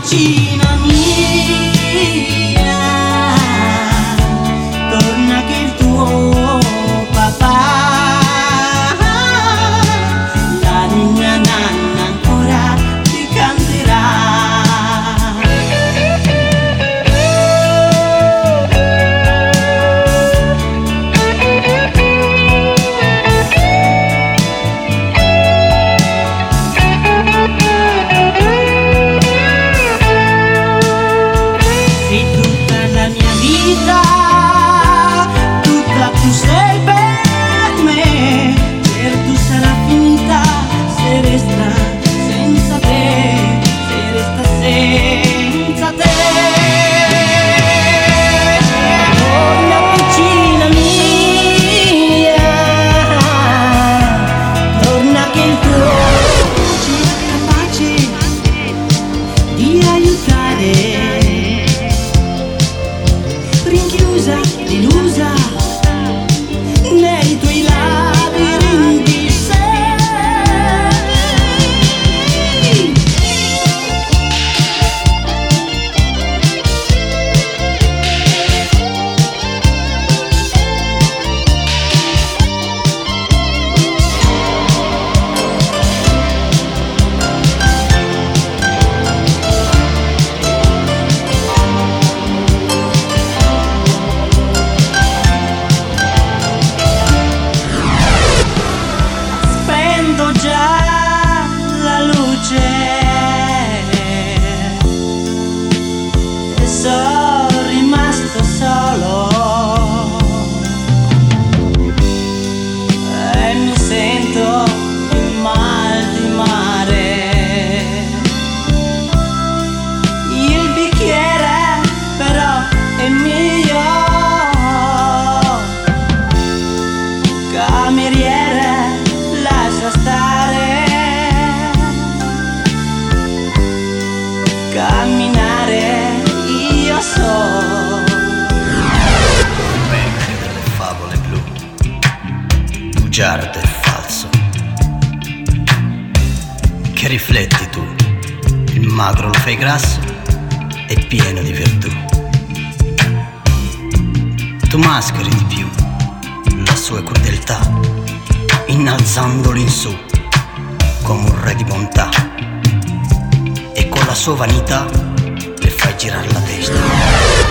piccina mia, torna che il tuo papà, la ninna nanna ancora ti canterà. Sei tutta la mia vita, tutta tu sei per me. Certo sarà finita se resta senza te, se resta senza te. Oh mia piccina mia, torna che il tuo ci è capace di aiutare. Rinchiusa, delusa nei tuoi labirinti sei. Spento già la luce e sono rimasto solo e mi sento in mal di mare. Il bicchiere però è mio, cameriere lascia stare, camminare io so. Me credere le favole blu, bugiardo e falso, che rifletti tu, il magro lo fai grasso e pieno di virtù. Tu mascheri di più la sua crudeltà, innalzandolo in su come un re di bontà, e con la sua vanità le fai girare la testa.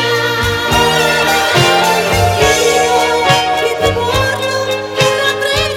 Che ti porto per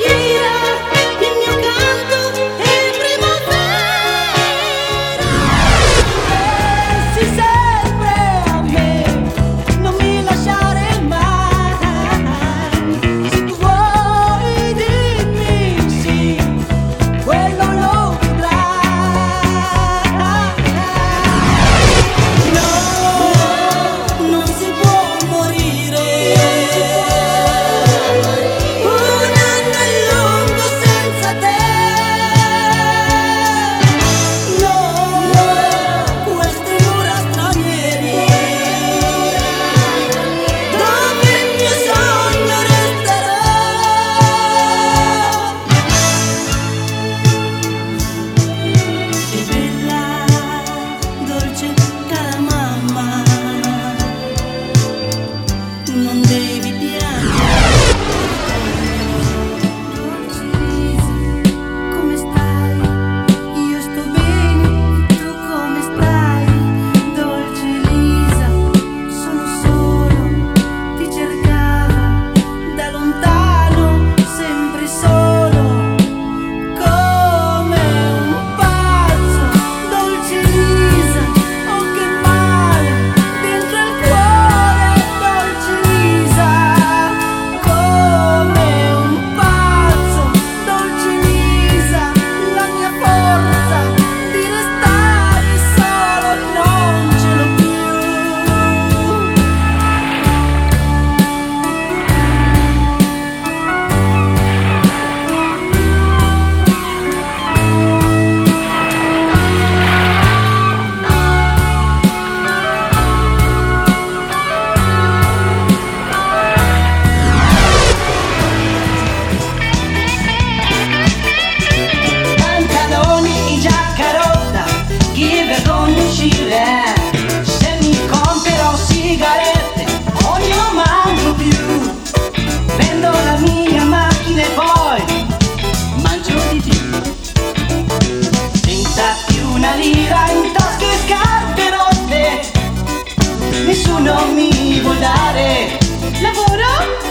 non mi vuol dare lavoro,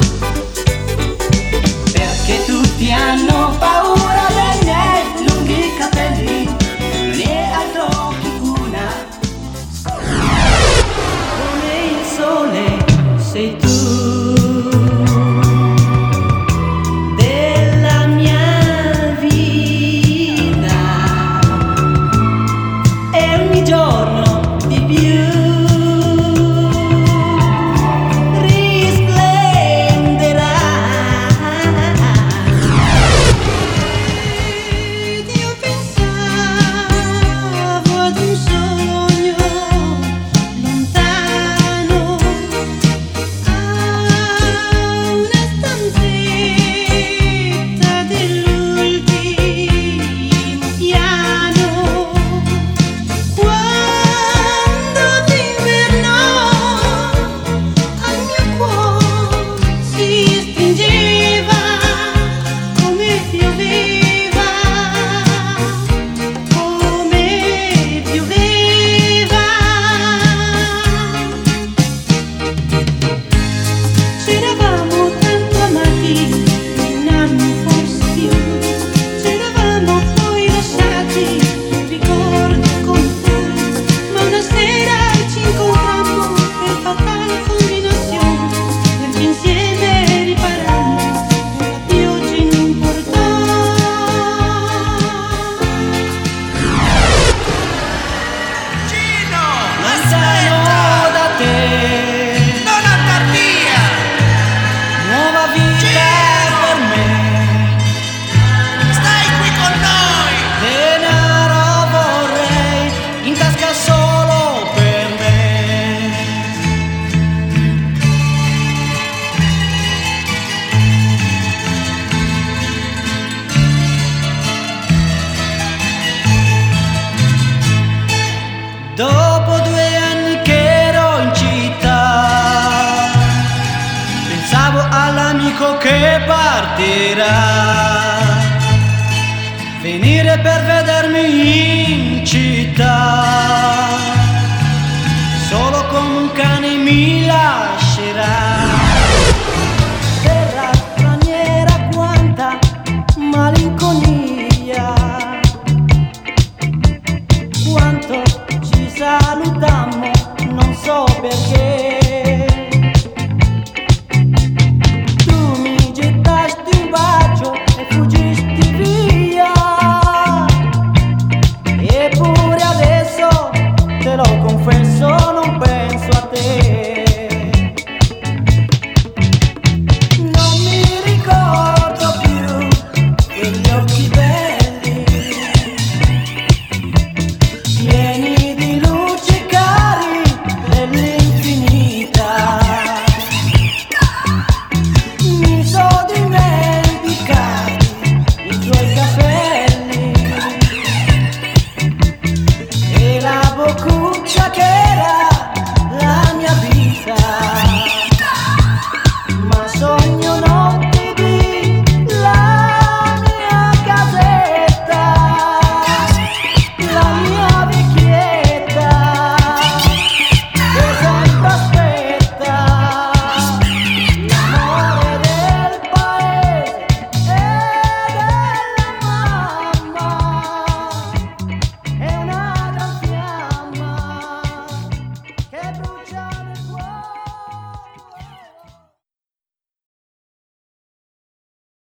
perché tutti hanno paura dei miei lunghi capelli, né altro che una. Come il sole sei tu. Dopo 2 anni che ero in città, pensavo all'amico che partirà, venire per vedermi in città, solo come un cane mi lascerà. Terra straniera, quanta malinconia, quanto ci sa